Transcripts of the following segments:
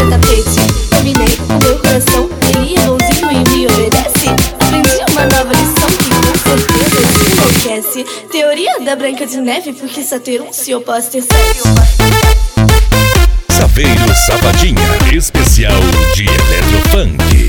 pra tapete. Dominei o meu coração, ele é bonzinho e me obedece. Aprendi uma nova lição que com certeza te enlouquece. Teoria da Branca de Neve, porque só ter um se eu posso ter sete. Saveiro Sapatinha, especial de Eletrofunk.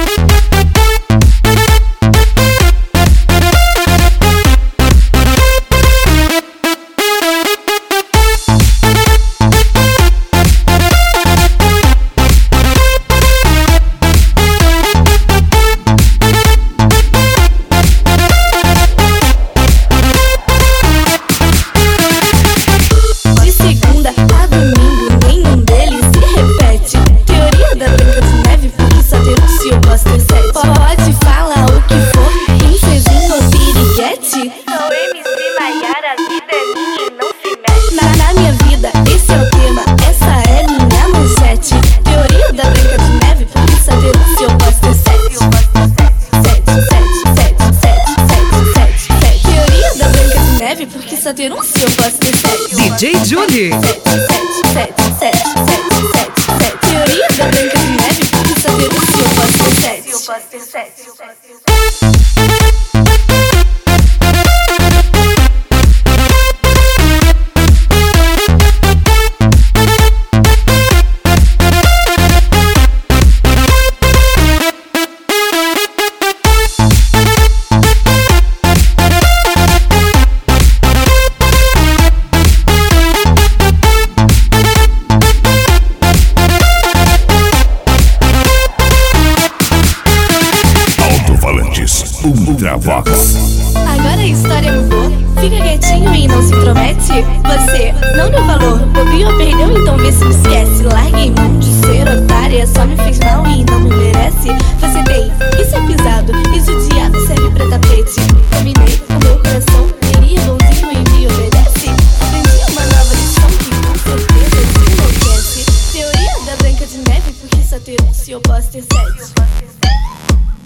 Pode falar o que for, princesinha ou piriguete. Sou MC Maiara, a vida é minha e não se mexe. Na minha vida, esse é o tema, essa é minha manchete. Teoria da Branca de Neve, porque saber se eu posso ter sete. Teoria da Branca de Neve, porque só ter um se eu posso ter sete. DJ Julie. Teoria da Branca de Neve, porque só ter um se eu posso ter sete. Eu posso ter sete. Ultravox. Agora a história mudou, fica quietinho e não se intromete. Você não deu valor, bobeou, perdeu, então vê se me esquece. Larguei mão de ser otária, só me fez mal e não me merece. Você tem, isso é pisado, e judiado serve pra tapete. Dominei o meu coração, ele é bonzinho e me obedece. Aprendi uma nova lição que com certeza te enlouquece. Teoria da Branca de Neve, porque só ter um se eu posso ter sete.